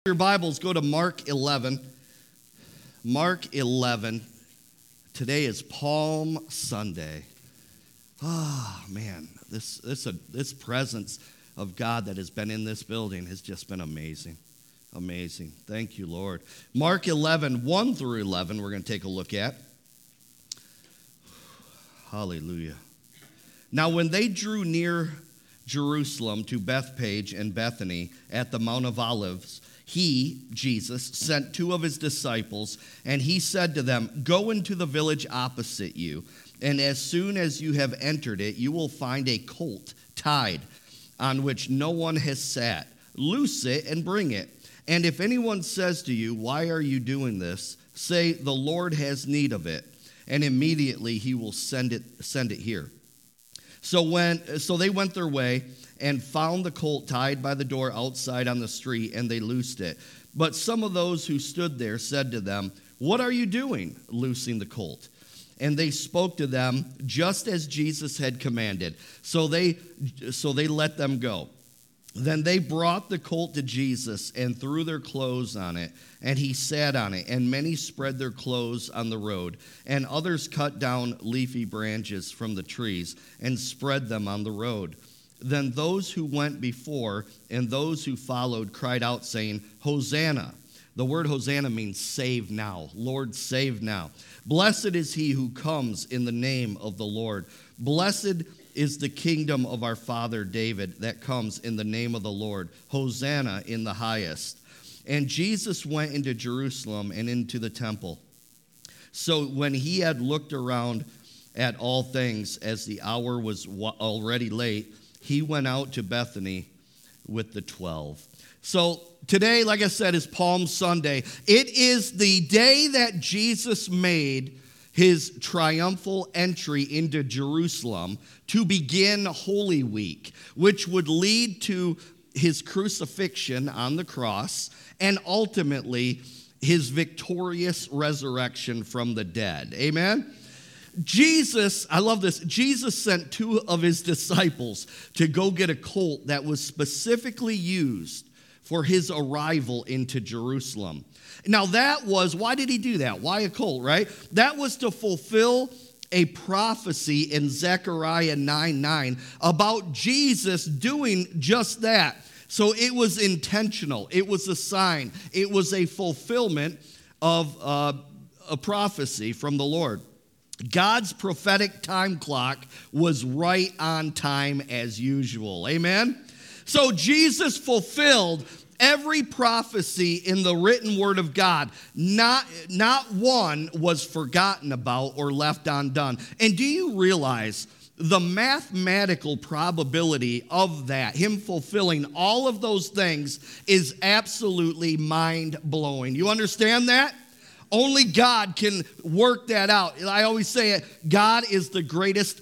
Your Bibles, go to Mark 11. Mark 11. Today is Palm Sunday. Oh, man, this presence of God that has been in this building has just been amazing. Amazing. Thank you, Lord. Mark 11, 1 through 11, we're going to take a look at. Hallelujah. Now, when they drew near Jerusalem to Bethphage and Bethany at the Mount of Olives, he, Jesus, sent two of his disciples, and he said to them, "Go into the village opposite you, and as soon as you have entered it, you will find a colt tied, on which no one has sat. Loose it and bring it. And if anyone says to you, 'Why are you doing this?' say, 'The Lord has need of it,' and immediately he will send it here." So they went their way and found the colt tied by the door outside on the street, and they loosed it. But some of those who stood there said to them, "What are you doing, loosing the colt?" And they spoke to them just as Jesus had commanded. So they let them go. Then they brought the colt to Jesus and threw their clothes on it, and he sat on it. And many spread their clothes on the road, and others cut down leafy branches from the trees and spread them on the road. Then those who went before and those who followed cried out, saying, "Hosanna." The word Hosanna means save now. Lord, save now. Blessed is he who comes in the name of the Lord. Blessed is the kingdom of our father David that comes in the name of the Lord. Hosanna in the highest. And Jesus went into Jerusalem and into the temple. So when he had looked around at all things, as the hour was already late, he went out to Bethany with the 12. So today, like I said, is Palm Sunday. It is the day that Jesus made his triumphal entry into Jerusalem to begin Holy Week, which would lead to his crucifixion on the cross and ultimately his victorious resurrection from the dead. Amen? Jesus, I love this, Jesus sent two of his disciples to go get a colt that was specifically used for his arrival into Jerusalem. Now why did he do that? Why a colt, right? That was to fulfill a prophecy in Zechariah 9:9 about Jesus doing just that. So it was intentional. It was a sign. It was a fulfillment of a prophecy from the Lord. God's prophetic time clock was right on time as usual. Amen? So Jesus fulfilled every prophecy in the written word of God. Not one was forgotten about or left undone. And do you realize the mathematical probability of that, him fulfilling all of those things, is absolutely mind-blowing? You understand that? Only God can work that out. I always say it, God is the greatest,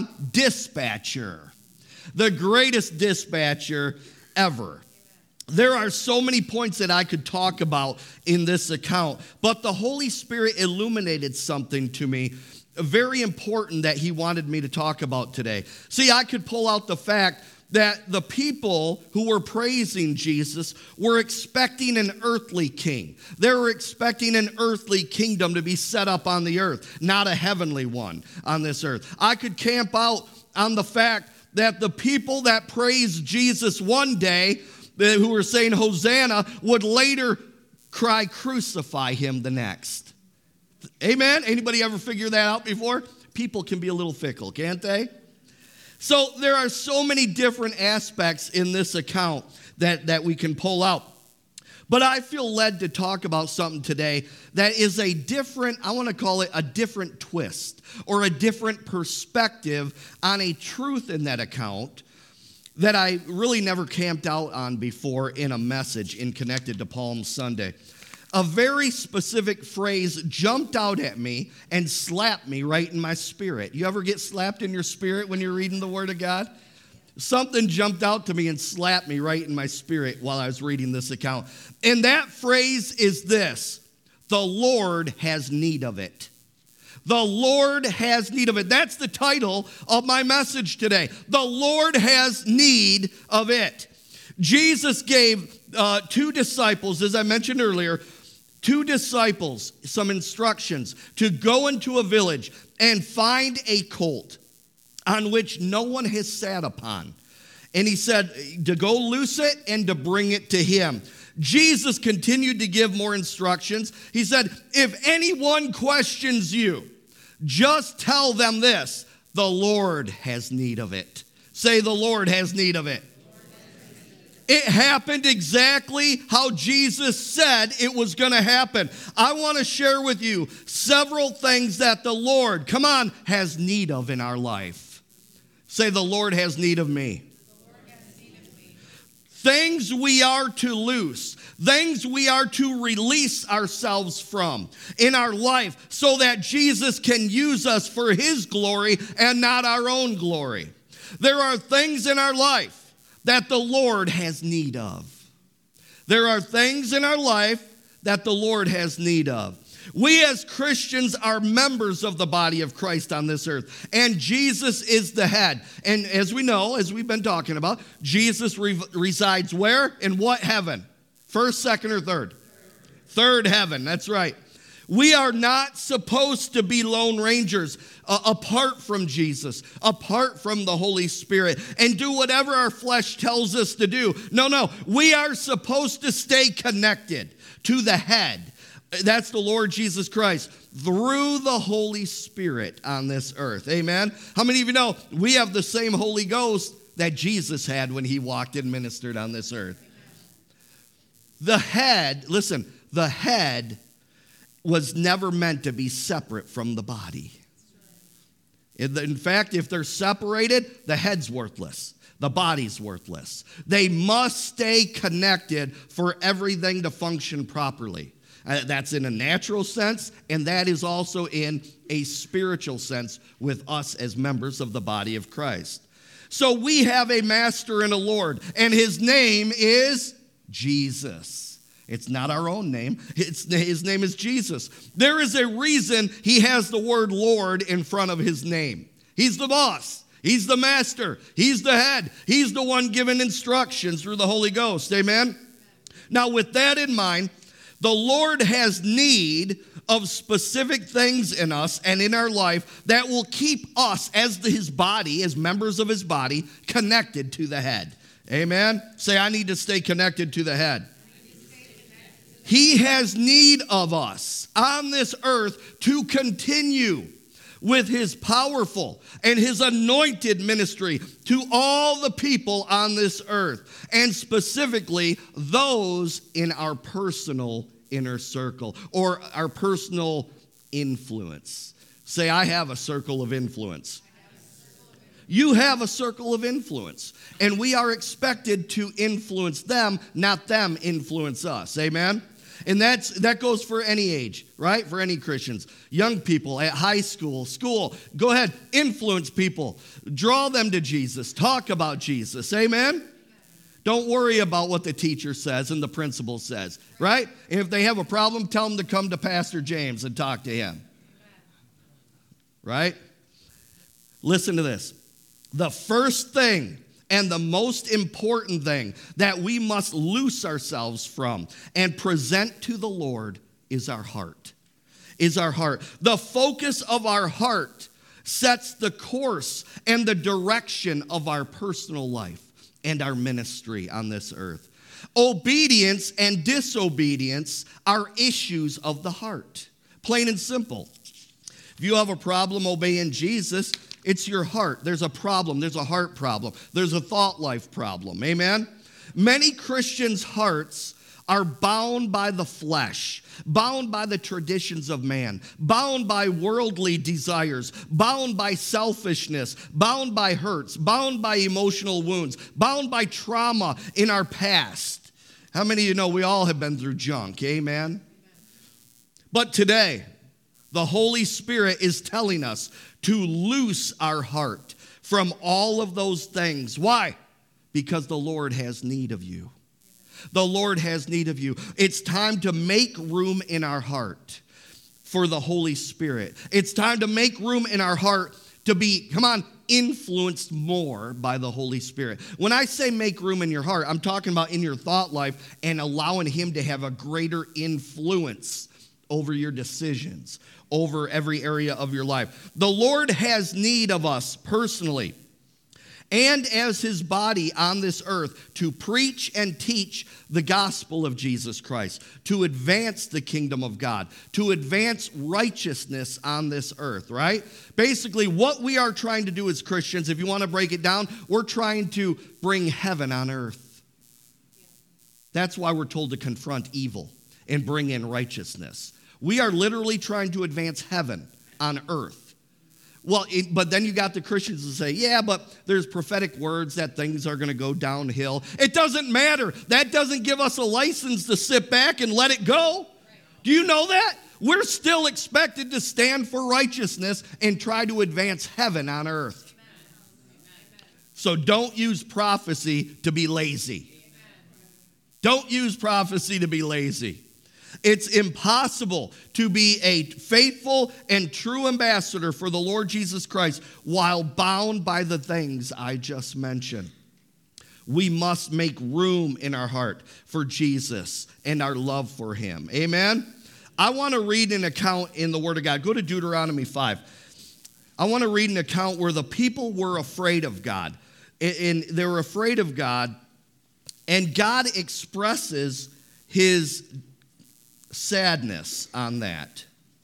dispatcher. The greatest dispatcher ever. There are so many points that I could talk about in this account, but the Holy Spirit illuminated something to me very important that he wanted me to talk about today. See, I could pull out the fact that the people who were praising Jesus were expecting an earthly king. They were expecting an earthly kingdom to be set up on the earth, not a heavenly one on this earth. I could camp out on the fact that the people that praised Jesus one day, who were saying Hosanna, would later cry, "Crucify him," the next. Amen? Anybody ever figure that out before? People can be a little fickle, can't they? So there are so many different aspects in this account that we can pull out. But I feel led to talk about something today that is a different, I want to call it a different twist or a different perspective on a truth in that account that I really never camped out on before in a message in connected to Palm Sunday. A very specific phrase jumped out at me and slapped me right in my spirit. You ever get slapped in your spirit when you're reading the Word of God? Something jumped out to me and slapped me right in my spirit while I was reading this account. And that phrase is this: the Lord has need of it. The Lord has need of it. That's the title of my message today. The Lord has need of it. Jesus gave two disciples, as I mentioned earlier, two disciples, some instructions to go into a village and find a colt on which no one has sat upon. And he said to go loose it and to bring it to him. Jesus continued to give more instructions. He said, if anyone questions you, just tell them this: the Lord has need of it. Say, the Lord has need of it. It happened exactly how Jesus said it was going to happen. I want to share with you several things that the Lord, come on, has need of in our life. Say, the Lord has need of me. Things we are to loose, things we are to release ourselves from in our life so that Jesus can use us for his glory and not our own glory. There are things in our life that the Lord has need of. There are things in our life that the Lord has need of. We as Christians are members of the body of Christ on this earth, and Jesus is the head. And as we know, as we've been talking about, Jesus resides where? In what heaven? First, second, or third? Third heaven, that's right. We are not supposed to be lone rangers apart from Jesus, apart from the Holy Spirit, and do whatever our flesh tells us to do. No. We are supposed to stay connected to the head. That's the Lord Jesus Christ through the Holy Spirit on this earth. Amen? How many of you know we have the same Holy Ghost that Jesus had when he walked and ministered on this earth? The head, listen, the head was never meant to be separate from the body. In fact, if they're separated, the head's worthless. The body's worthless. They must stay connected for everything to function properly. That's in a natural sense, and that is also in a spiritual sense with us as members of the body of Christ. So we have a master and a Lord, and his name is Jesus. It's not our own name. His name is Jesus. There is a reason he has the word Lord in front of his name. He's the boss. He's the master. He's the head. He's the one giving instructions through the Holy Ghost. Amen? Now, with that in mind, the Lord has need of specific things in us and in our life that will keep us as his body, as members of his body, connected to the head. Amen? Say, I need to stay connected to the head. He has need of us on this earth to continue with his powerful and his anointed ministry to all the people on this earth, and specifically those in our personal inner circle or our personal influence. Say, I have a circle of influence. You have a circle of influence, and we are expected to influence them, not them influence us. Amen? And that goes for any age, right? For any Christians. Young people at high school, go ahead, influence people. Draw them to Jesus. Talk about Jesus. Amen? Don't worry about what the teacher says and the principal says, right? And if they have a problem, tell them to come to Pastor James and talk to him. Right? Listen to this. The first thing and the most important thing that we must loose ourselves from and present to the Lord is our heart. The focus of our heart sets the course and the direction of our personal life and our ministry on this earth. Obedience and disobedience are issues of the heart. Plain and simple. If you have a problem obeying Jesus, it's your heart. There's a problem. There's a heart problem. There's a thought life problem. Amen? Many Christians' hearts are bound by the flesh, bound by the traditions of man, bound by worldly desires, bound by selfishness, bound by hurts, bound by emotional wounds, bound by trauma in our past. How many of you know we all have been through junk? Amen? But today, the Holy Spirit is telling us to loose our heart from all of those things. Why? Because the Lord has need of you. The Lord has need of you. It's time to make room in our heart for the Holy Spirit. It's time to make room in our heart to be, come on, influenced more by the Holy Spirit. When I say make room in your heart, I'm talking about in your thought life and allowing him to have a greater influence over your decisions, over every area of your life. The Lord has need of us personally and as his body on this earth to preach and teach the gospel of Jesus Christ, to advance the kingdom of God, to advance righteousness on this earth, right? Basically, what we are trying to do as Christians, if you want to break it down, we're trying to bring heaven on earth. That's why we're told to confront evil and bring in righteousness. We are literally trying to advance heaven on earth. Well, but then you got the Christians that say, yeah, but there's prophetic words that things are going to go downhill. It doesn't matter. That doesn't give us a license to sit back and let it go. Do you know that? We're still expected to stand for righteousness and try to advance heaven on earth. So don't use prophecy to be lazy. Don't use prophecy to be lazy. It's impossible to be a faithful and true ambassador for the Lord Jesus Christ while bound by the things I just mentioned. We must make room in our heart for Jesus and our love for him. Amen? I want to read an account in the Word of God. Go to Deuteronomy 5. I want to read an account where the people were afraid of God. And they were afraid of God, and God expresses his sadness on that.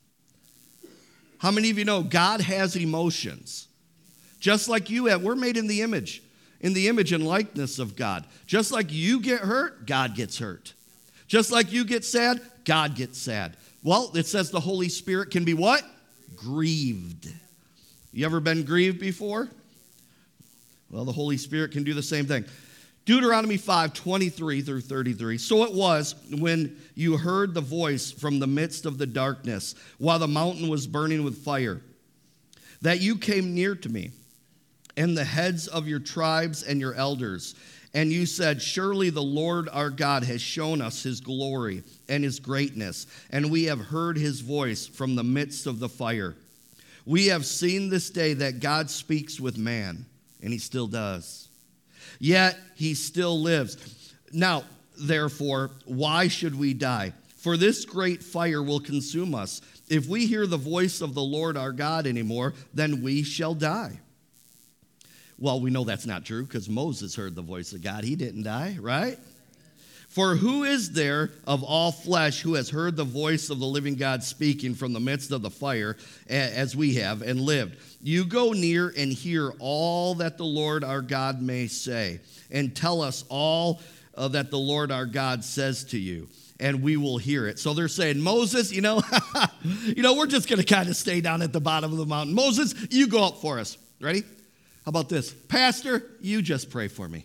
How many of you know God has emotions? Just like you have. We're made in the image and likeness of God. Just like you get hurt, God gets hurt. Just like you get sad, God gets sad. Well, it says the Holy Spirit can be what? Grieved. You ever been grieved before? Well, the Holy Spirit can do the same thing. Deuteronomy 5, 23 through 33. So it was when you heard the voice from the midst of the darkness, while the mountain was burning with fire, that you came near to me, and the heads of your tribes and your elders. And you said, surely the Lord our God has shown us his glory and his greatness, and we have heard his voice from the midst of the fire. We have seen this day that God speaks with man, and he still does. Yet he still lives. Now, therefore, why should we die? For this great fire will consume us. If we hear the voice of the Lord our God anymore, then we shall die. Well, we know that's not true because Moses heard the voice of God. He didn't die, right? For who is there of all flesh who has heard the voice of the living God speaking from the midst of the fire as we have and lived? You go near and hear all that the Lord our God may say, and tell us all that the Lord our God says to you, and we will hear it. So they're saying, Moses, we're just going to kind of stay down at the bottom of the mountain. Moses, you go up for us. Ready? How about this? Pastor, you just pray for me.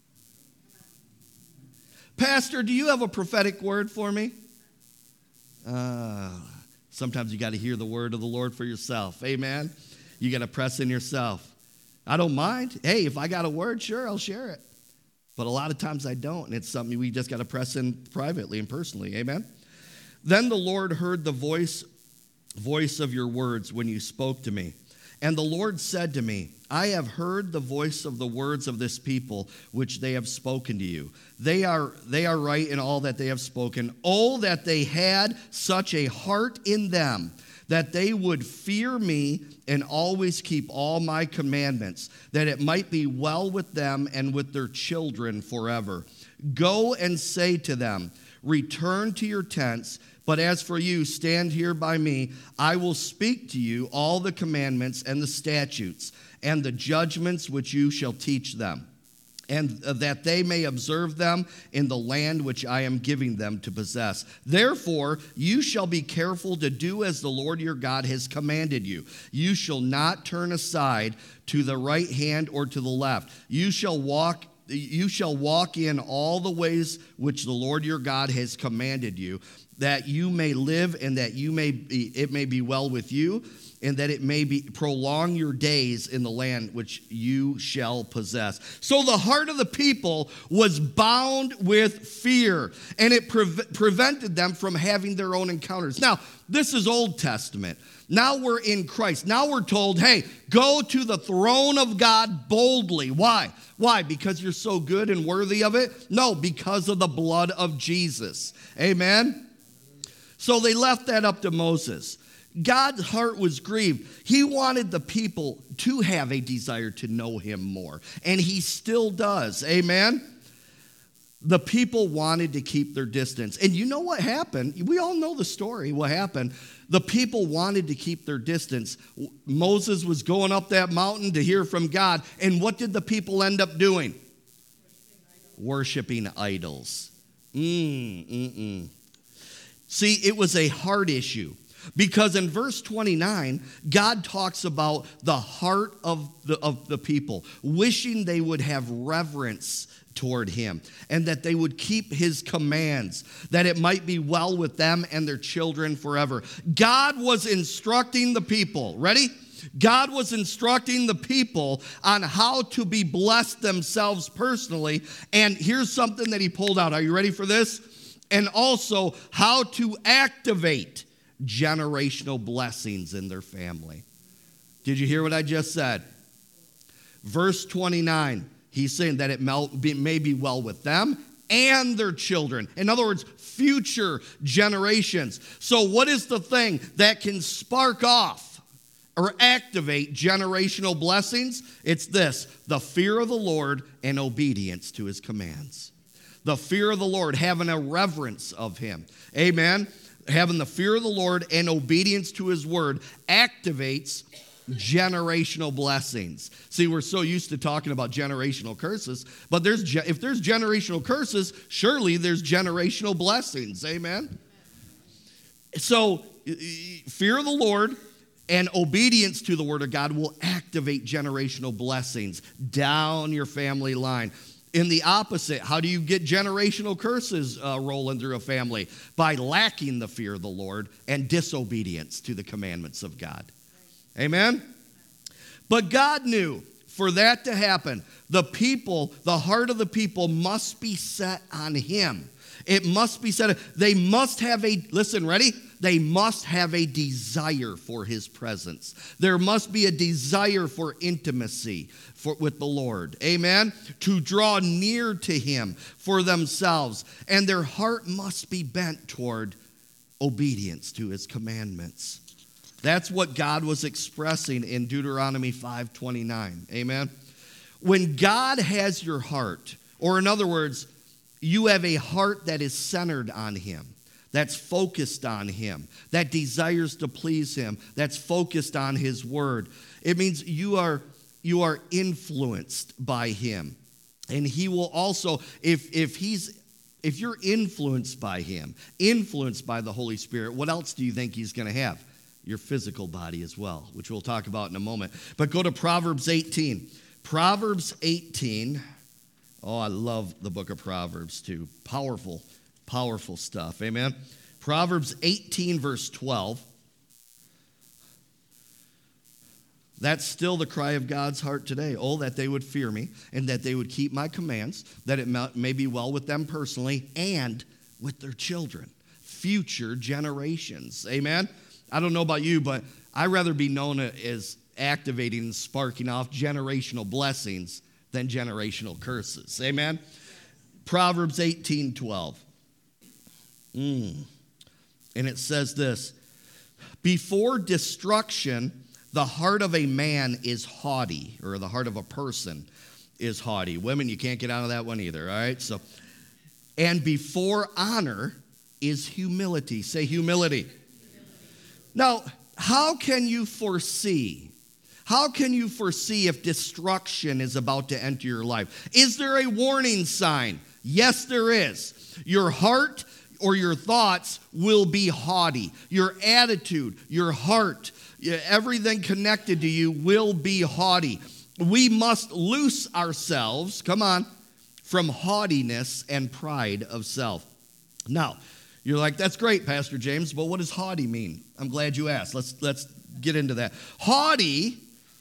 Pastor, do you have a prophetic word for me? Sometimes you got to hear the word of the Lord for yourself. Amen? You got to press in yourself. I don't mind. Hey, if I got a word, sure, I'll share it. But a lot of times I don't, and it's something we just got to press in privately and personally. Amen? Then the Lord heard the voice of your words when you spoke to me. And the Lord said to me, I have heard the voice of the words of this people, which they have spoken to you. They are right in all that they have spoken. Oh, that they had such a heart in them, that they would fear me and always keep all my commandments, that it might be well with them and with their children forever. Go and say to them, return to your tents. But as for you, stand here by me. I will speak to you all the commandments and the statutes and the judgments which you shall teach them, and that they may observe them in the land which I am giving them to possess. Therefore, you shall be careful to do as the Lord your God has commanded you. You shall not turn aside to the right hand or to the left. You shall walk you shall walk in all the ways which the Lord your God has commanded you, that you may live and that it may be well with you, and that it may be prolong your days in the land which you shall possess. So the heart of the people was bound with fear, and it prevented them from having their own encounters. Now, this is Old Testament. Now we're in Christ. Now we're told, hey, go to the throne of God boldly. Why? Why? Because you're so good and worthy of it? No, because of the blood of Jesus. Amen? So they left that up to Moses. God's heart was grieved. He wanted the people to have a desire to know him more, and he still does. Amen? The people wanted to keep their distance. And you know what happened? We all know the story, what happened. The people wanted to keep their distance. Moses was going up that mountain to hear from God, and what did the people end up doing? Worshiping idols. See, it was a heart issue. Because in verse 29, God talks about the heart of the people, wishing they would have reverence toward him and that they would keep his commands, that it might be well with them and their children forever. God was instructing the people. Ready? God was instructing the people on how to be blessed themselves personally. And here's something that he pulled out. Are you ready for this? And also how to activate generational blessings in their family. Did you hear what I just said? Verse 29, he's saying that it may be well with them and their children. In other words, future generations. So what is the thing that can spark off or activate generational blessings? It's this: the fear of the Lord and obedience to his commands. The fear of the Lord, having a reverence of him. Amen. Having the fear of the Lord and obedience to his word activates generational blessings. See, we're so used to talking about generational curses, but if there's generational curses, surely there's generational blessings. Amen? So, fear of the Lord and obedience to the word of God will activate generational blessings down your family line. In the opposite, how do you get generational curses rolling through a family? By lacking the fear of the Lord and disobedience to the commandments of God. Amen? But God knew for that to happen, the heart of the people must be set on him. It must be set. They must have listen, ready? They must have a desire for his presence. There must be a desire for intimacy with the Lord. Amen? To draw near to him for themselves. And their heart must be bent toward obedience to his commandments. That's what God was expressing in Deuteronomy 5:29. Amen? When God has your heart, or in other words, you have a heart that is centered on him, that's focused on him, that desires to please him, that's focused on his word. It means you are influenced by him. And he will also, if you're influenced by him, influenced by the Holy Spirit, what else do you think he's going to have? Your physical body as well, which we'll talk about in a moment. But go to Proverbs 18. Proverbs 18. Oh, I love the book of Proverbs too. Powerful, powerful stuff. Amen. Proverbs 18, verse 12. That's still the cry of God's heart today. Oh, that they would fear me and that they would keep my commands, that it may be well with them personally and with their children, future generations. Amen. I don't know about you, but I'd rather be known as activating and sparking off generational blessings than generational curses. Amen? Proverbs 18:12. And it says this: before destruction, the heart of a man is haughty, or the heart of a person is haughty. Women, you can't get out of that one either, all right? So, and before honor is humility. Say humility. Now, how can you foresee? How can you foresee if destruction is about to enter your life? Is there a warning sign? Yes, there is. Your heart or your thoughts will be haughty. Your attitude, your heart, everything connected to you will be haughty. We must loose ourselves, come on, from haughtiness and pride of self. Now, you're like, that's great, Pastor James, but what does haughty mean? I'm glad you asked. Let's get into that. Haughty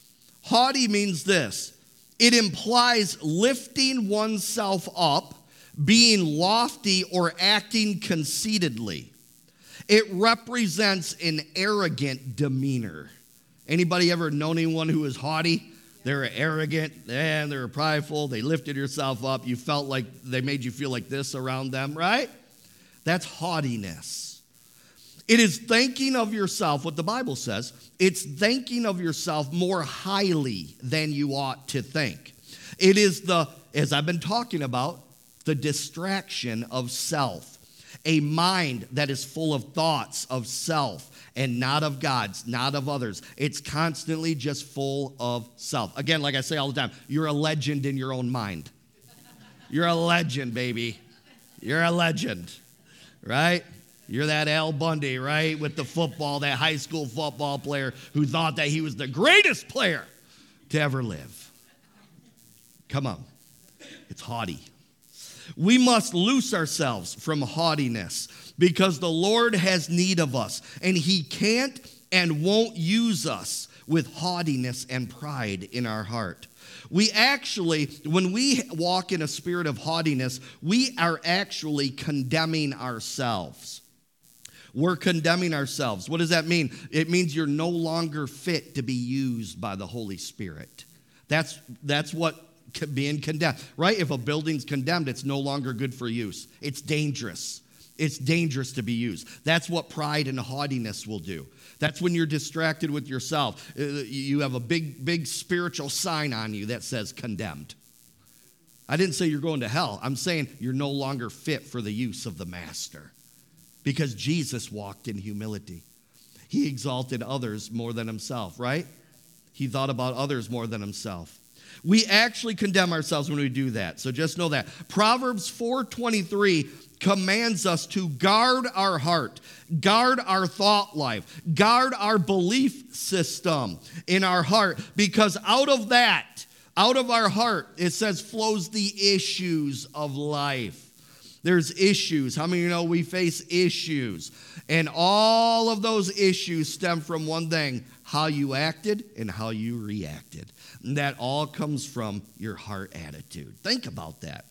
means this. It implies lifting oneself up, being lofty, or acting conceitedly. It represents an arrogant demeanor. Anybody ever known anyone who is haughty? They're arrogant, and they're prideful. They lifted yourself up. You felt like they made you feel like this around them, right? That's haughtiness. It is thinking of yourself, what the Bible says, it's thinking of yourself more highly than you ought to think. It is as I've been talking about, the distraction of self. A mind that is full of thoughts of self and not of God's, not of others. It's constantly just full of self. Again, like I say all the time, you're a legend in your own mind. You're a legend, baby. You're a legend, right? You're that Al Bundy, right, with the football, that high school football player who thought that he was the greatest player to ever live. Come on. It's haughty. We must loose ourselves from haughtiness because the Lord has need of us, and he can't and won't use us with haughtiness and pride in our heart. We actually, when we walk in a spirit of haughtiness, we are actually condemning ourselves. We're condemning ourselves. What does that mean? It means you're no longer fit to be used by the Holy Spirit. That's what being condemned, right? If a building's condemned, it's no longer good for use. It's dangerous. It's dangerous to be used. That's what pride and haughtiness will do. That's when you're distracted with yourself. You have a big spiritual sign on you that says condemned. I didn't say you're going to hell. I'm saying you're no longer fit for the use of the master because Jesus walked in humility. He exalted others more than himself, right? He thought about others more than himself. We actually condemn ourselves when we do that. So just know that. Proverbs 4:23 commands us to guard our heart, guard our thought life, guard our belief system in our heart, because out of our heart, it says, flows the issues of life. There's issues. How many of you know we face issues? And all of those issues stem from one thing, how you acted and how you reacted. And that all comes from your heart attitude. Think about that.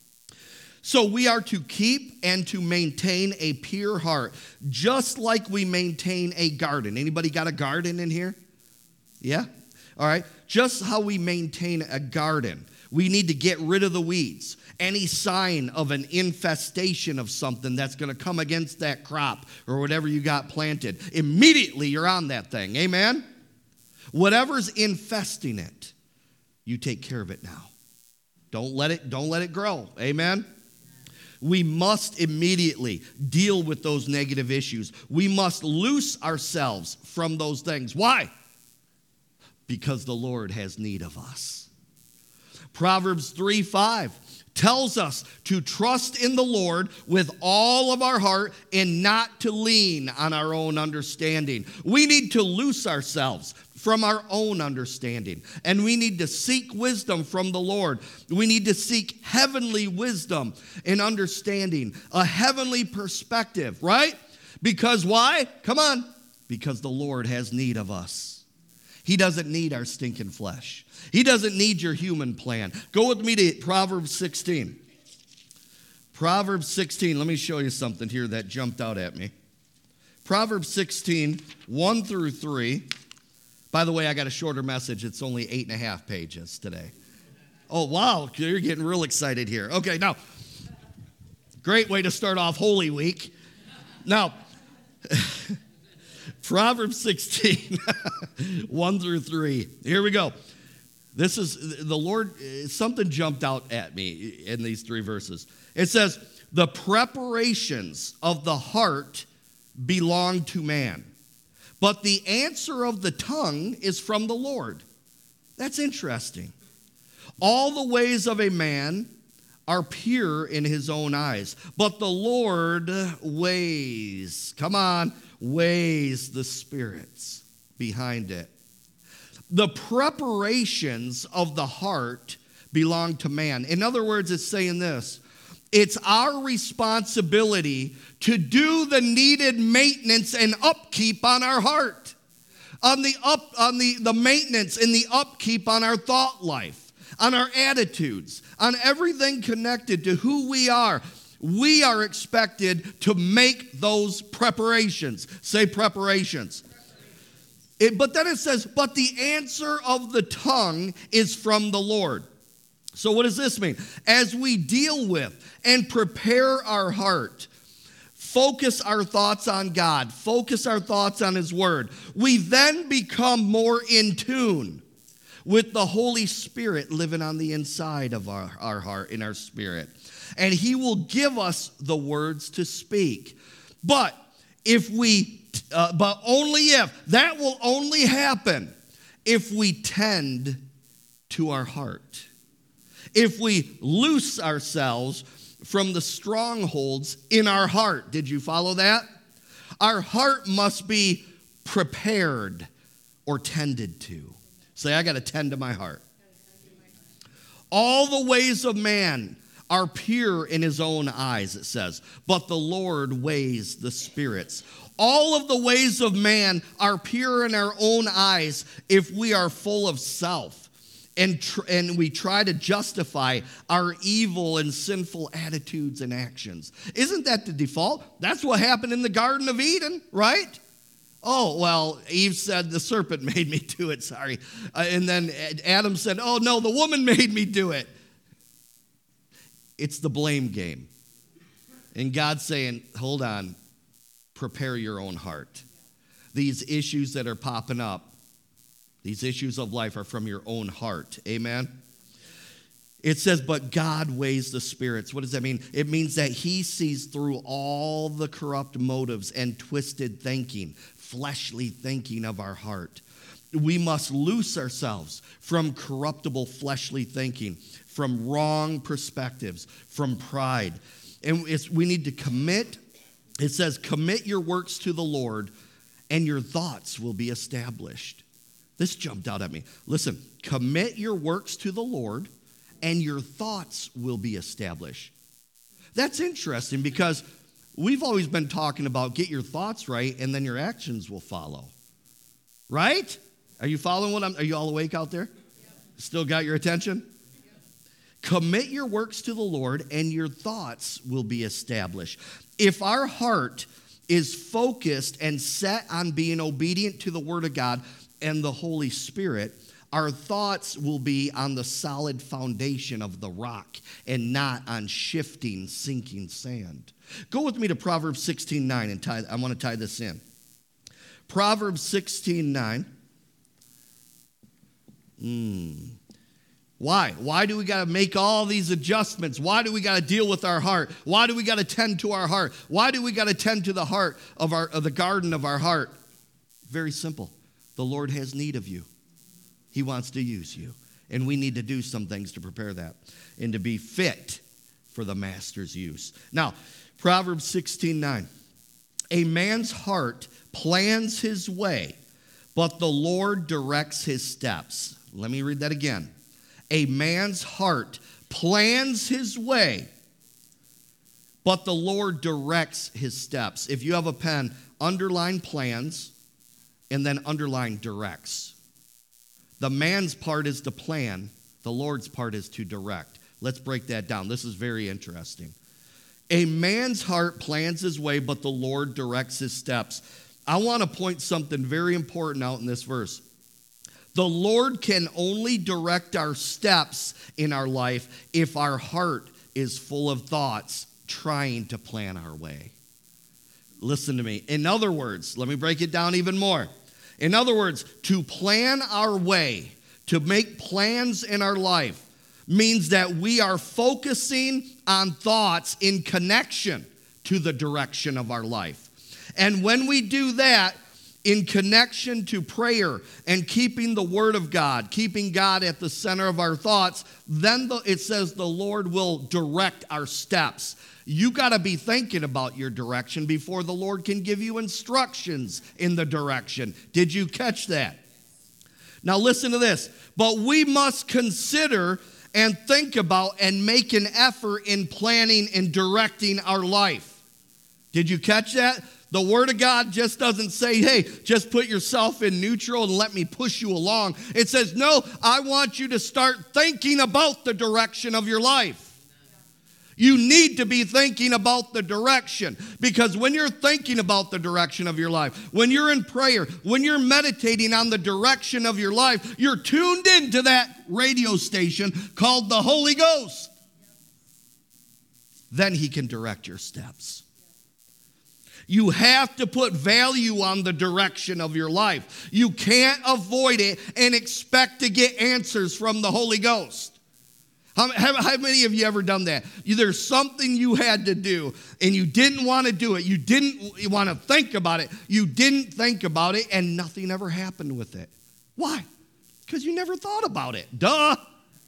So we are to keep and to maintain a pure heart, just like we maintain a garden. Anybody got a garden in here? Yeah? All right. Just how we maintain a garden. We need to get rid of the weeds. Any sign of an infestation of something that's going to come against that crop or whatever you got planted, immediately you're on that thing. Amen? Whatever's infesting it, you take care of it now. Don't let it grow. Amen? We must immediately deal with those negative issues. We must loose ourselves from those things. Why? Because the Lord has need of us. Proverbs 3:5 tells us to trust in the Lord with all of our heart and not to lean on our own understanding. We need to loose ourselves from our own understanding, and we need to seek wisdom from the Lord. We need to seek heavenly wisdom and understanding, a heavenly perspective, right? Because why? Come on. Because the Lord has need of us. He doesn't need our stinking flesh. He doesn't need your human plan. Go with me to Proverbs 16. Proverbs 16. Let me show you something here that jumped out at me. Proverbs 16, 1 through 3. By the way, I got a shorter message. It's only 8.5 pages today. Oh, wow. You're getting real excited here. Okay, now, great way to start off Holy Week. Now, Proverbs 16, 1 through 3. Here we go. This is the Lord, something jumped out at me in these 3 verses. It says, the preparations of the heart belong to man, but the answer of the tongue is from the Lord. That's interesting. All the ways of a man are pure in his own eyes, but the Lord weighs the spirits behind it. The preparations of the heart belong to man. In other words, it's saying this. It's our responsibility to do the needed maintenance and upkeep on our heart, on the maintenance and the upkeep on our thought life, on our attitudes, on everything connected to who we are. We are expected to make those preparations. Say preparations. But then it says, but the answer of the tongue is from the Lord. So what does this mean? As we deal with and prepare our heart, focus our thoughts on God, focus our thoughts on His Word, we then become more in tune with the Holy Spirit living on the inside of our heart, in our spirit. And He will give us the words to speak. But only if, that will only happen if we tend to our heart. If we loose ourselves from the strongholds in our heart. Did you follow that? Our heart must be prepared or tended to. Say, I got to tend to my heart. All the ways of man are pure in his own eyes, it says, but the Lord weighs the spirits. All of the ways of man are pure in our own eyes if we are full of self and we try to justify our evil and sinful attitudes and actions. Isn't that the default? That's what happened in the Garden of Eden, right? Oh, well, Eve said the serpent made me do it, sorry. And then Adam said, oh, no, the woman made me do it. It's the blame game. And God's saying, hold on, prepare your own heart. These issues that are popping up, these issues of life are from your own heart. Amen? It says, but God weighs the spirits. What does that mean? It means that He sees through all the corrupt motives and twisted thinking, fleshly thinking of our heart. We must loose ourselves from corruptible fleshly thinking, from wrong perspectives, from pride. And we need to commit. It says, commit your works to the Lord, and your thoughts will be established. This jumped out at me. Listen, commit your works to the Lord, and your thoughts will be established. That's interesting because we've always been talking about get your thoughts right, and then your actions will follow. Right? Are you following are you all awake out there? Yeah. Still got your attention? Yeah. Commit your works to the Lord, and your thoughts will be established. If our heart is focused and set on being obedient to the Word of God and the Holy Spirit, our thoughts will be on the solid foundation of the rock and not on shifting, sinking sand. Go with me to Proverbs 16:9 and I want to tie this in. Proverbs 16:9. Why? Why do we got to make all these adjustments? Why do we got to deal with our heart? Why do we got to tend to our heart? Why do we got to tend to the heart of the garden of our heart? Very simple. The Lord has need of you. He wants to use you. And we need to do some things to prepare that and to be fit for the master's use. Now, Proverbs 16:9. A man's heart plans his way, but the Lord directs his steps. Let me read that again. A man's heart plans his way, but the Lord directs his steps. If you have a pen, underline plans and then underline directs. The man's part is to plan. The Lord's part is to direct. Let's break that down. This is very interesting. A man's heart plans his way, but the Lord directs his steps. I want to point something very important out in this verse. The Lord can only direct our steps in our life if our heart is full of thoughts trying to plan our way. Listen to me. In other words, let me break it down even more. In other words, to plan our way, to make plans in our life, means that we are focusing on thoughts in connection to the direction of our life. And when we do that, in connection to prayer and keeping the Word of God, keeping God at the center of our thoughts, then it says the Lord will direct our steps. You got to be thinking about your direction before the Lord can give you instructions in the direction. Did you catch that? Now listen to this. But we must consider and think about and make an effort in planning and directing our life. Did you catch that? The Word of God just doesn't say, hey, just put yourself in neutral and let me push you along. It says, no, I want you to start thinking about the direction of your life. You need to be thinking about the direction, because when you're thinking about the direction of your life, when you're in prayer, when you're meditating on the direction of your life, you're tuned into that radio station called the Holy Ghost. Then He can direct your steps. You have to put value on the direction of your life. You can't avoid it and expect to get answers from the Holy Ghost. How many of you ever done that? There's something you had to do and you didn't want to do it. You didn't want to think about it. You didn't think about it and nothing ever happened with it. Why? Because you never thought about it. Duh.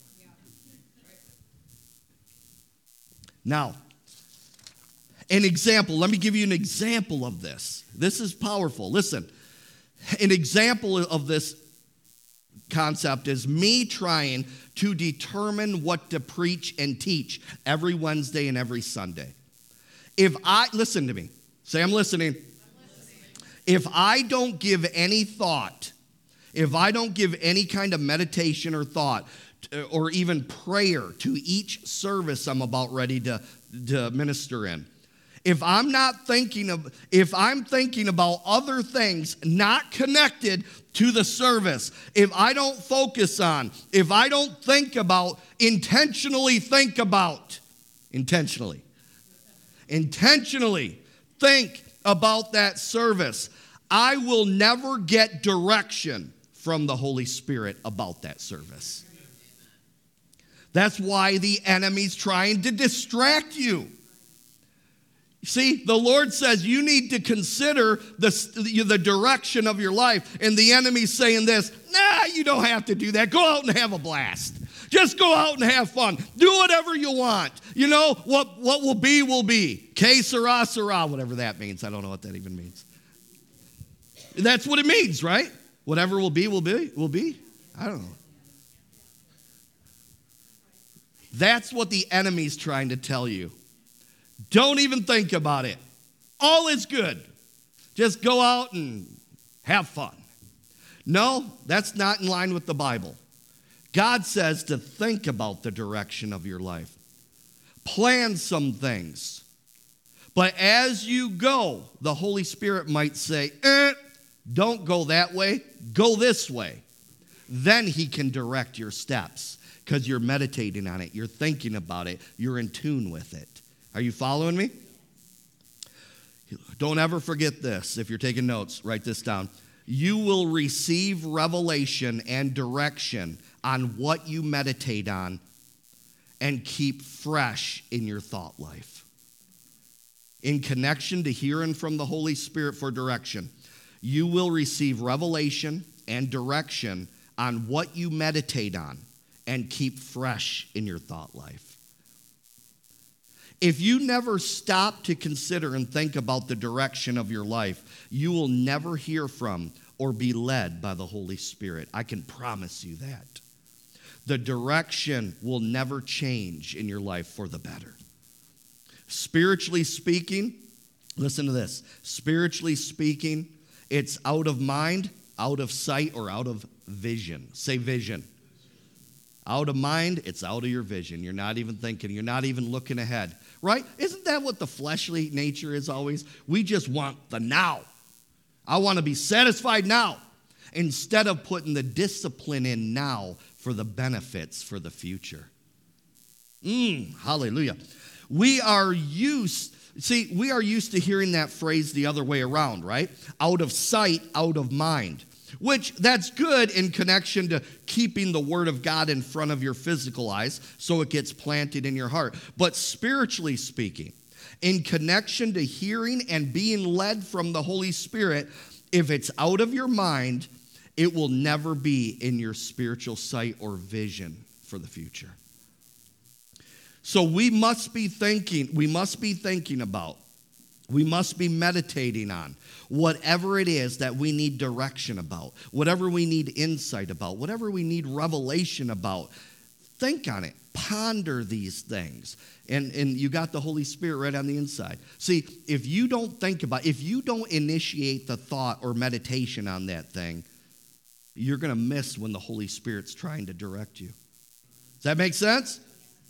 Now, an example. Let me give you an example of this. This is powerful. Listen, an example of this concept is me trying to determine what to preach and teach every Wednesday and every Sunday. Listen to me. Say, I'm listening. If I don't give any thought, if I don't give any kind of meditation or thought, or even prayer to each service I'm about ready to minister in, if I'm thinking about other things not connected to the service, if I don't focus on, if I don't intentionally think about that service, I will never get direction from the Holy Spirit about that service. That's why the enemy's trying to distract you. See, the Lord says you need to consider the direction of your life. And the enemy's saying this, nah, you don't have to do that. Go out and have a blast. Just go out and have fun. Do whatever you want. You know, what will be, will be. Que sera, sera, whatever that means. I don't know what that even means. That's what it means, right? Whatever will be, will be, will be. I don't know. That's what the enemy's trying to tell you. Don't even think about it. All is good. Just go out and have fun. No, that's not in line with the Bible. God says to think about the direction of your life. Plan some things. But as you go, the Holy Spirit might say, don't go that way, go this way. Then He can direct your steps because you're meditating on it, you're thinking about it, you're in tune with it. Are you following me? Don't ever forget this. If you're taking notes, write this down. You will receive revelation and direction on what you meditate on and keep fresh in your thought life. In connection to hearing from the Holy Spirit for direction, you will receive revelation and direction on what you meditate on and keep fresh in your thought life. If you never stop to consider and think about the direction of your life, you will never hear from or be led by the Holy Spirit. I can promise you that. The direction will never change in your life for the better. Spiritually speaking, listen to this. Spiritually speaking, it's out of mind, out of sight, or out of vision. Say vision. Out of mind, it's out of your vision. You're not even thinking. You're not even looking ahead. Right? Isn't that what the fleshly nature is always? We just want the now. I want to be satisfied now. Instead of putting the discipline in now for the benefits for the future. Hallelujah. We are used to hearing that phrase the other way around, right? Out of sight, out of mind. Which, that's good in connection to keeping the Word of God in front of your physical eyes so it gets planted in your heart. But spiritually speaking, in connection to hearing and being led from the Holy Spirit, if it's out of your mind, it will never be in your spiritual sight or vision for the future. So we must be thinking about, we must be meditating on whatever it is that we need direction about, whatever we need insight about, whatever we need revelation about. Think on it. Ponder these things. And you got the Holy Spirit right on the inside. See, if you don't think about, if you don't initiate the thought or meditation on that thing, you're going to miss when the Holy Spirit's trying to direct you. Does that make sense?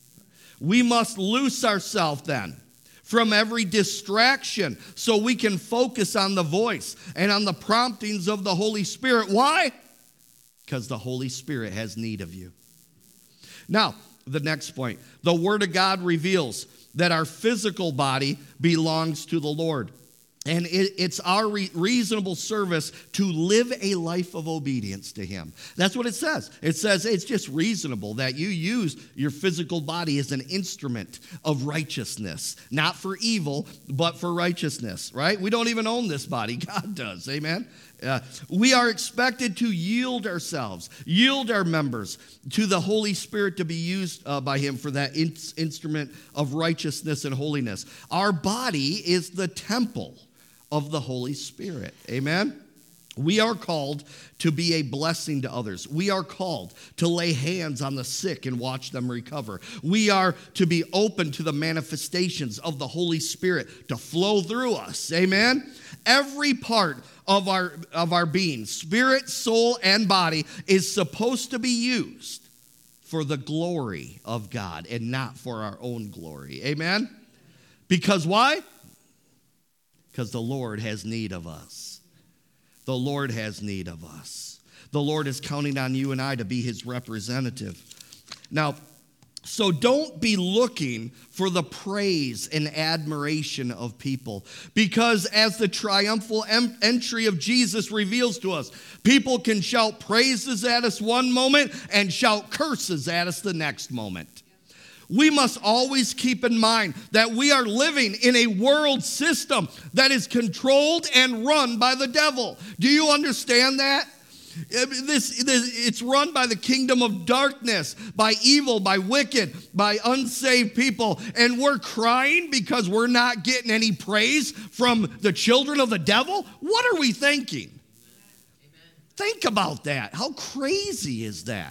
We must loose ourselves then from every distraction so we can focus on the voice and on the promptings of the Holy Spirit. Why? Because the Holy Spirit has need of you. Now, the next point. The Word of God reveals that our physical body belongs to the Lord. And it's our reasonable service to live a life of obedience to Him. That's what it says. It says it's just reasonable that you use your physical body as an instrument of righteousness. Not for evil, but for righteousness, right? We don't even own this body. God does. Amen? We are expected to yield ourselves, yield our members to the Holy Spirit to be used by Him for that instrument of righteousness and holiness. Our body is the temple of the Holy Spirit. Amen? We are called to be a blessing to others. We are called to lay hands on the sick and watch them recover. We are to be open to the manifestations of the Holy Spirit to flow through us. Amen? Every part of our being, spirit, soul, and body, is supposed to be used for the glory of God and not for our own glory. Amen? Because why? Because the Lord has need of us. The Lord has need of us. The Lord is counting on you and I to be His representative. Now, so don't be looking for the praise and admiration of people, because as the triumphal entry of Jesus reveals to us, people can shout praises at us one moment and shout curses at us the next moment. We must always keep in mind that we are living in a world system that is controlled and run by the devil. Do you understand that? It's run by the kingdom of darkness, by evil, by wicked, by unsaved people. And we're crying because we're not getting any praise from the children of the devil? What are we thinking? Amen. Think about that. How crazy is that?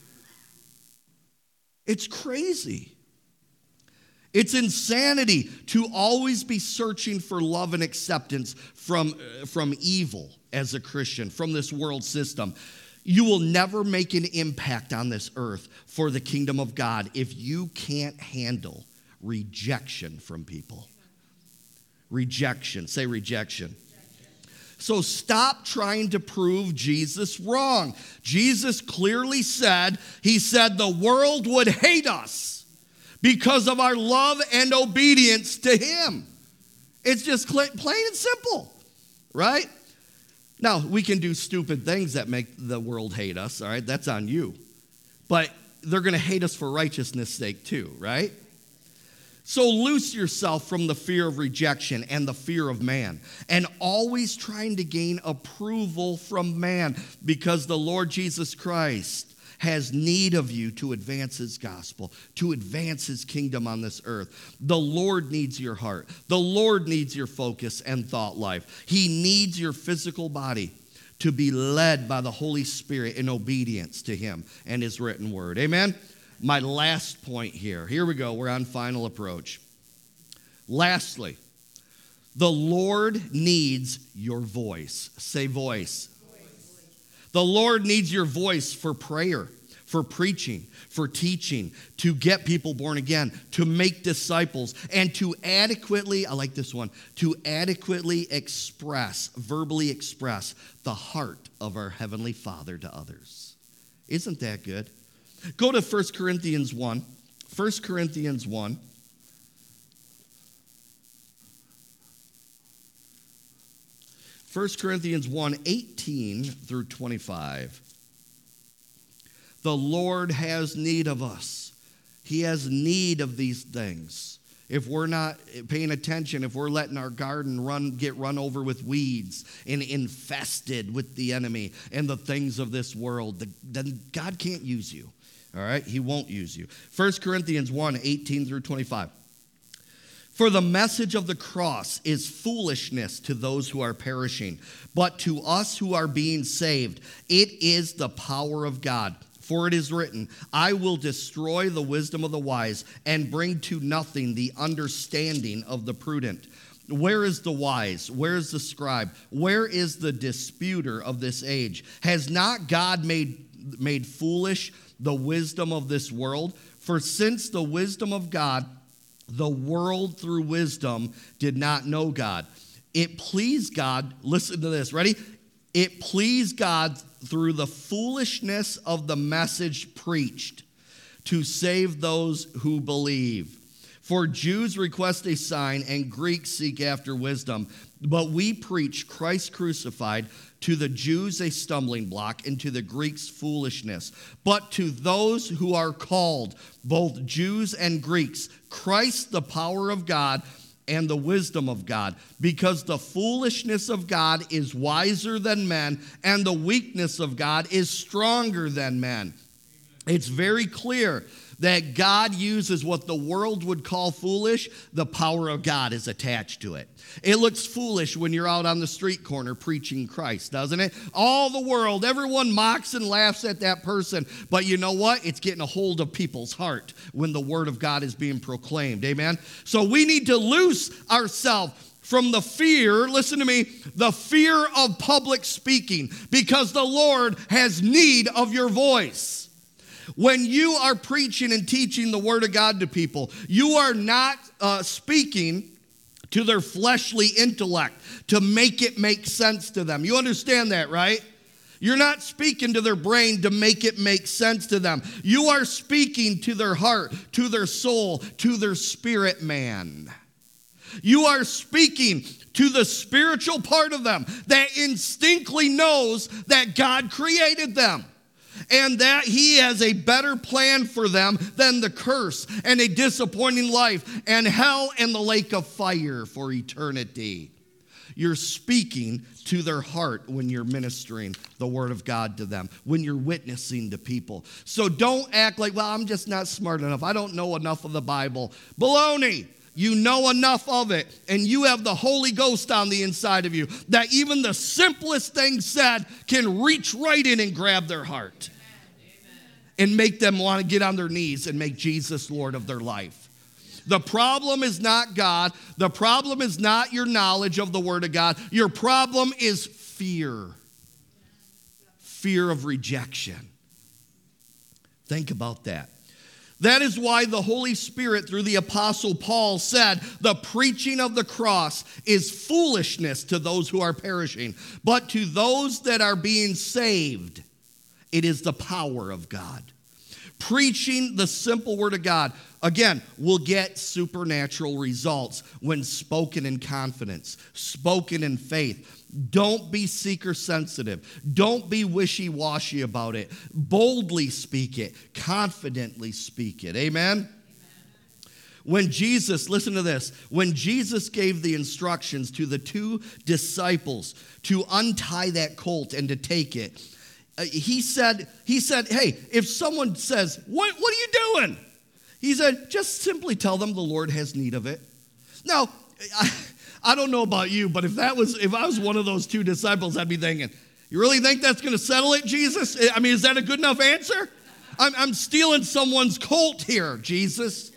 It's crazy. It's insanity to always be searching for love and acceptance from evil as a Christian, from this world system. You will never make an impact on this earth for the kingdom of God if you can't handle rejection from people. Rejection. Say rejection. So stop trying to prove Jesus wrong. Jesus clearly said, He said the world would hate us because of our love and obedience to Him. It's just plain and simple, right? Now, we can do stupid things that make the world hate us, all right? That's on you. But they're going to hate us for righteousness' sake too, right? So loose yourself from the fear of rejection and the fear of man, and always trying to gain approval from man, because the Lord Jesus Christ has need of you to advance His gospel, to advance His kingdom on this earth. The Lord needs your heart. The Lord needs your focus and thought life. He needs your physical body to be led by the Holy Spirit in obedience to Him and His written word. Amen? My last point here. Here we go. We're on final approach. Lastly, the Lord needs your voice. Say voice. The Lord needs your voice for prayer, for preaching, for teaching, to get people born again, to make disciples, and to adequately, I like this one, to adequately verbally express the heart of our Heavenly Father to others. Isn't that good? Go to 1 Corinthians 1. 1 Corinthians 1. First Corinthians 1, 18 through 25. The Lord has need of us. He has need of these things. If we're not paying attention, if we're letting our garden get run over with weeds and infested with the enemy and the things of this world, then God can't use you. All right? He won't use you. 1 Corinthians 1, 18 through 25. For the message of the cross is foolishness to those who are perishing, but to us who are being saved, it is the power of God. For it is written, I will destroy the wisdom of the wise and bring to nothing the understanding of the prudent. Where is the wise? Where is the scribe? Where is the disputer of this age? Has not God made foolish the wisdom of this world? For since the wisdom of God, the world through wisdom did not know God. It pleased God, listen to this, ready? It pleased God through the foolishness of the message preached to save those who believe. For Jews request a sign and Greeks seek after wisdom. But we preach Christ crucified, to the Jews a stumbling block, and to the Greeks foolishness. But to those who are called, both Jews and Greeks, Christ the power of God and the wisdom of God. Because the foolishness of God is wiser than men, and the weakness of God is stronger than men. It's very clear that God uses what the world would call foolish. The power of God is attached to it. It looks foolish when you're out on the street corner preaching Christ, doesn't it? All the world, everyone mocks and laughs at that person. But you know what? It's getting a hold of people's heart when the word of God is being proclaimed. Amen? So we need to loose ourselves from the fear, listen to me, the fear of public speaking, because the Lord has need of your voice. When you are preaching and teaching the word of God to people, you are not speaking to their fleshly intellect to make it make sense to them. You understand that, right? You're not speaking to their brain to make it make sense to them. You are speaking to their heart, to their soul, to their spirit man. You are speaking to the spiritual part of them that instinctively knows that God created them, and that he has a better plan for them than the curse and a disappointing life and hell and the lake of fire for eternity. You're speaking to their heart when you're ministering the word of God to them, when you're witnessing to people. So don't act like, well, I'm just not smart enough. I don't know enough of the Bible. Baloney. You know enough of it, and you have the Holy Ghost on the inside of you that even the simplest thing said can reach right in and grab their heart and make them want to get on their knees and make Jesus Lord of their life. The problem is not God. The problem is not your knowledge of the Word of God. Your problem is fear. Fear of rejection. Think about that. That is why the Holy Spirit, through the Apostle Paul, said the preaching of the cross is foolishness to those who are perishing. But to those that are being saved, it is the power of God. Preaching the simple word of God, again, will get supernatural results when spoken in confidence, spoken in faith. Don't be seeker sensitive. Don't be wishy-washy about it. Boldly speak it. Confidently speak it. Amen? When Jesus, listen to this, when Jesus gave the instructions to the two disciples to untie that colt and to take it, he said, hey, if someone says, what are you doing? He said, just simply tell them the Lord has need of it. Now, I don't know about you, but if I was one of those two disciples, I'd be thinking, you really think that's going to settle it, Jesus? I mean, is that a good enough answer? I'm stealing someone's colt here, Jesus.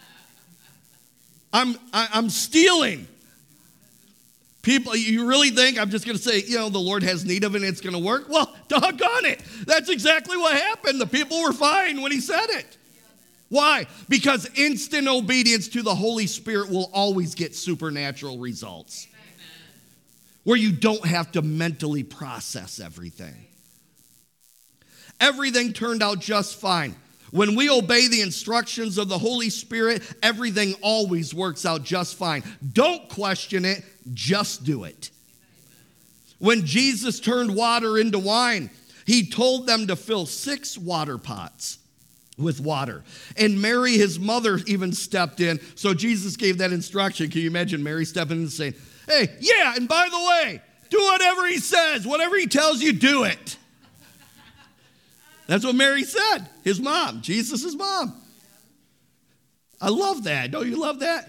I'm stealing. People, you really think I'm just going to say, the Lord has need of it and it's going to work? Well, doggone it. That's exactly what happened. The people were fine when he said it. Why? Because instant obedience to the Holy Spirit will always get supernatural results. Where you don't have to mentally process everything. Everything turned out just fine. When we obey the instructions of the Holy Spirit, everything always works out just fine. Don't question it, just do it. When Jesus turned water into wine, he told them to fill 6 water pots with water. And Mary, his mother, even stepped in. So Jesus gave that instruction. Can you imagine Mary stepping in and saying, hey, yeah, and by the way, do whatever he says. Whatever he tells you, do it. That's what Mary said, his mom, Jesus' mom. I love that. Don't you love that?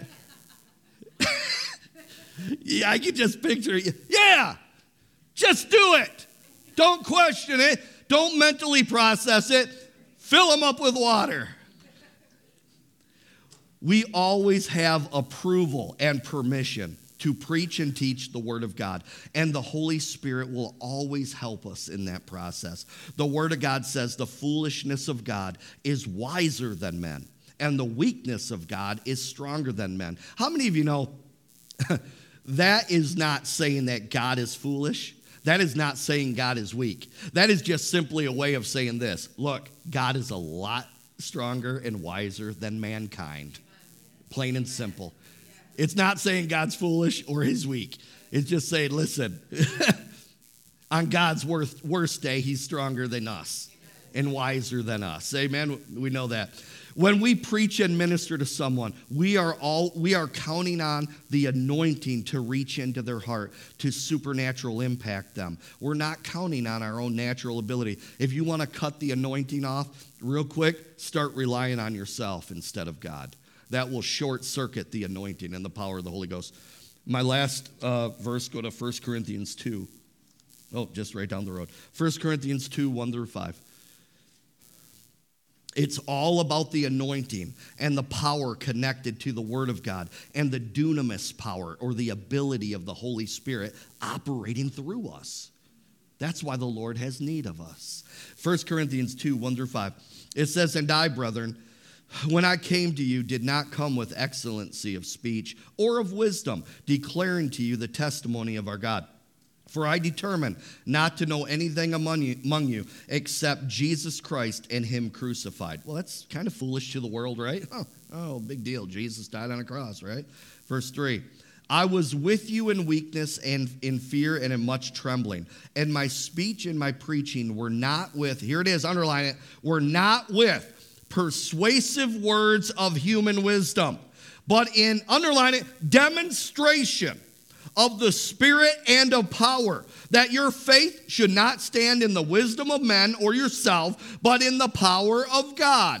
Yeah, I can just picture it. Yeah, just do it. Don't question it. Don't mentally process it. Fill them up with water. We always have approval and permission to preach and teach the Word of God. And the Holy Spirit will always help us in that process. The Word of God says the foolishness of God is wiser than men, and the weakness of God is stronger than men. How many of you know that is not saying that God is foolish? That is not saying God is weak. That is just simply a way of saying this. Look, God is a lot stronger and wiser than mankind. Plain and simple. It's not saying God's foolish or he's weak. It's just saying, listen, on God's worst day, he's stronger than us and wiser than us. Amen? We know that. When we preach and minister to someone, we are counting on the anointing to reach into their heart, to supernatural impact them. We're not counting on our own natural ability. If you want to cut the anointing off real quick, start relying on yourself instead of God. That will short circuit the anointing and the power of the Holy Ghost. My last verse, go to 1 Corinthians 2. Oh, just right down the road. 1 Corinthians 2, 1 through 5. It's all about the anointing and the power connected to the Word of God and the dunamis power, or the ability of the Holy Spirit operating through us. That's why the Lord has need of us. 1 Corinthians 2, 1 through 5. It says, "And I, brethren, when I came to you, did not come with excellency of speech or of wisdom, declaring to you the testimony of our God. For I determined not to know anything among you except Jesus Christ and him crucified." Well, that's kind of foolish to the world, right? Oh, big deal. Jesus died on a cross, right? Verse 3. "I was with you in weakness and in fear and in much trembling. And my speech and my preaching were not with," here it is, underline it, "were not with persuasive words of human wisdom, but in," underline it, "demonstration of the Spirit and of power, that your faith should not stand in the wisdom of men or yourself, but in the power of God."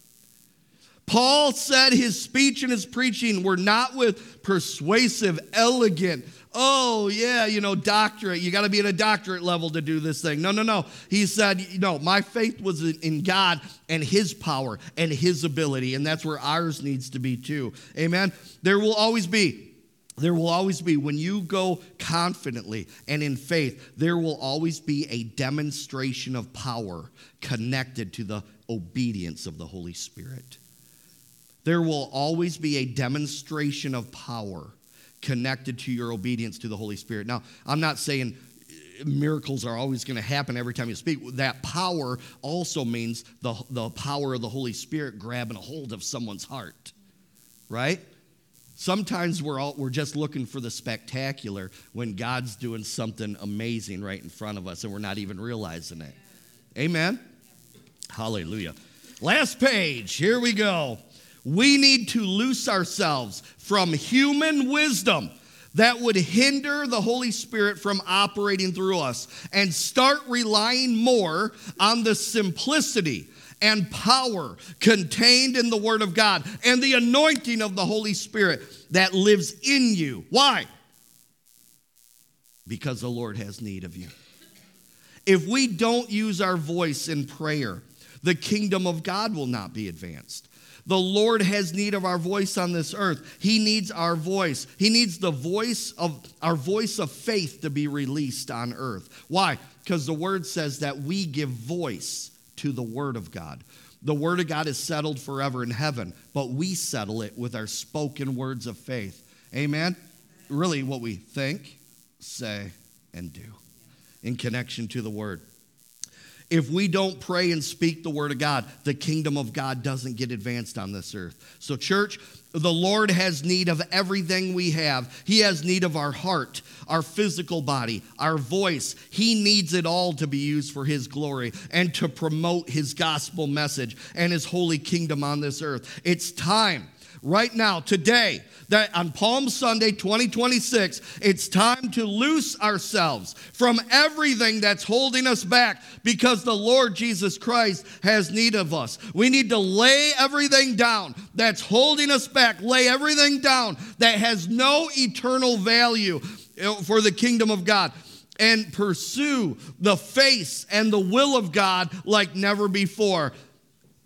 Paul said his speech and his preaching were not with persuasive, elegant, doctorate. You got to be at a doctorate level to do this thing. No. He said, my faith was in God and his power and his ability, and that's where ours needs to be too. Amen? There will always be, when you go confidently and in faith, there will always be a demonstration of power connected to the obedience of the Holy Spirit. There will always be a demonstration of power connected to your obedience to the Holy Spirit. Now, I'm not saying miracles are always going to happen every time you speak. That power also means the power of the Holy Spirit grabbing a hold of someone's heart, right? Sometimes we're just looking for the spectacular when God's doing something amazing right in front of us and we're not even realizing it. Amen? Hallelujah. Last page. Here we go. We need to loose ourselves from human wisdom that would hinder the Holy Spirit from operating through us and start relying more on the simplicity and power contained in the Word of God and the anointing of the Holy Spirit that lives in you. Why? Because the Lord has need of you. If we don't use our voice in prayer, the kingdom of God will not be advanced. The Lord has need of our voice on this earth. He needs our voice. He needs our voice of faith to be released on earth. Why? Because the Word says that we give voice to the Word of God. The Word of God is settled forever in heaven, but we settle it with our spoken words of faith. Amen? Really what we think, say, and do in connection to the Word. If we don't pray and speak the Word of God, the kingdom of God doesn't get advanced on this earth. So church, the Lord has need of everything we have. He has need of our heart, our physical body, our voice. He needs it all to be used for His glory and to promote His gospel message and His holy kingdom on this earth. It's time right now, today, that on Palm Sunday 2026, it's time to loose ourselves from everything that's holding us back, because the Lord Jesus Christ has need of us. We need to lay everything down that's holding us back, lay everything down that has no eternal value for the kingdom of God, and pursue the face and the will of God like never before.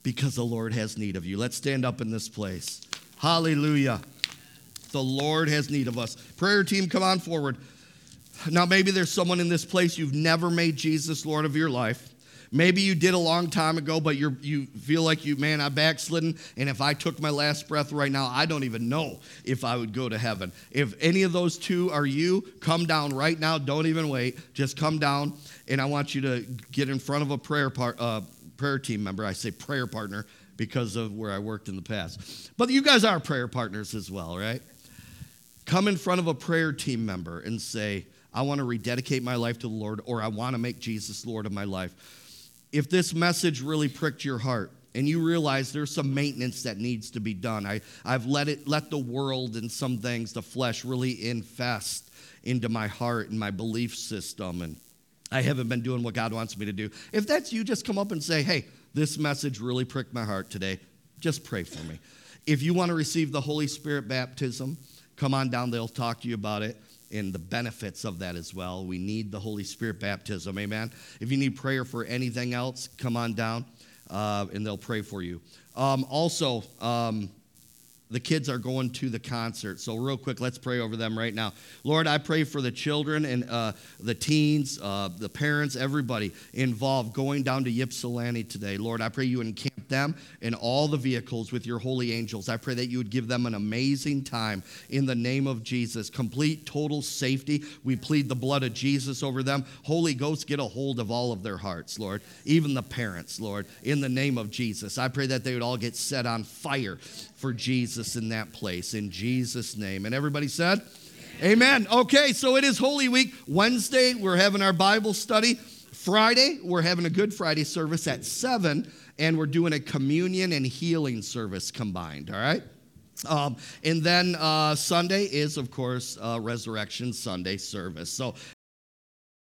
because the Lord has need of you. Let's stand up in this place. Hallelujah. The Lord has need of us. Prayer team, come on forward. Now, maybe there's someone in this place, you've never made Jesus Lord of your life. Maybe you did a long time ago, but you feel like I'm backslidden, and if I took my last breath right now, I don't even know if I would go to heaven. If any of those two are you, come down right now. Don't even wait. Just come down, and I want you to get in front of a prayer team member. I say prayer partner because of where I worked in the past. But you guys are prayer partners as well, right? Come in front of a prayer team member and say, I want to rededicate my life to the Lord, or I want to make Jesus Lord of my life. If this message really pricked your heart and you realize there's some maintenance that needs to be done, I've let the world and some things, the flesh, really infest into my heart and my belief system, and I haven't been doing what God wants me to do. If that's you, just come up and say, hey, this message really pricked my heart today. Just pray for me. If you want to receive the Holy Spirit baptism, come on down. They'll talk to you about it and the benefits of that as well. We need the Holy Spirit baptism, amen? If you need prayer for anything else, come on down, and they'll pray for you. Also, the kids are going to the concert. So real quick, let's pray over them right now. Lord, I pray for the children and the teens, the parents, everybody involved going down to Ypsilanti today. Lord, I pray you encamp them in all the vehicles with your holy angels. I pray that you would give them an amazing time in the name of Jesus. Complete, total safety. We plead the blood of Jesus over them. Holy Ghost, get a hold of all of their hearts, Lord. Even the parents, Lord, in the name of Jesus. I pray that they would all get set on fire for Jesus in that place, in Jesus' name. And everybody said, amen. Okay, so it is Holy Week. Wednesday, we're having our Bible study. Friday, we're having a Good Friday service at 7, and we're doing a communion and healing service combined, all right? And then Sunday is, of course, Resurrection Sunday service. So